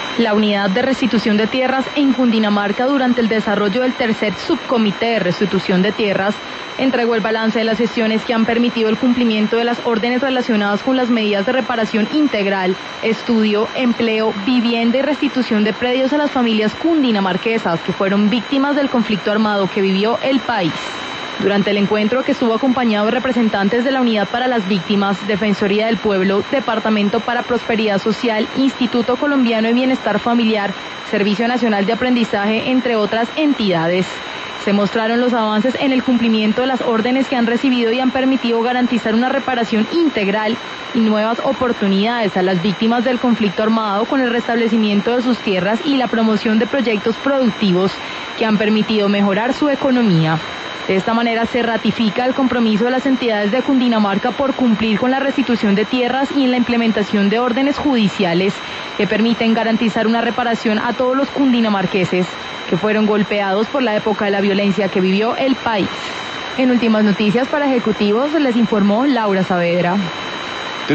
La unidad de restitución de tierras en Cundinamarca, durante el desarrollo del tercer subcomité de restitución de tierras, entregó el balance de las gestiones que han permitido el cumplimiento de las órdenes relacionadas con las medidas de reparación integral, estudio, empleo, vivienda y restitución de predios a las familias cundinamarquesas que fueron víctimas del conflicto armado que vivió el país. Durante el encuentro, que estuvo acompañado de representantes de la Unidad para las Víctimas, Defensoría del Pueblo, Departamento para Prosperidad Social, Instituto Colombiano de Bienestar Familiar, Servicio Nacional de Aprendizaje, entre otras entidades, se mostraron los avances en el cumplimiento de las órdenes que han recibido y han permitido garantizar una reparación integral y nuevas oportunidades a las víctimas del conflicto armado, con el restablecimiento de sus tierras y la promoción de proyectos productivos que han permitido mejorar su economía. De esta manera se ratifica el compromiso de las entidades de Cundinamarca por cumplir con la restitución de tierras y en la implementación de órdenes judiciales que permiten garantizar una reparación a todos los cundinamarqueses que fueron golpeados por la época de la violencia que vivió el país. En Últimas Noticias para Ejecutivos les informó Laura Saavedra.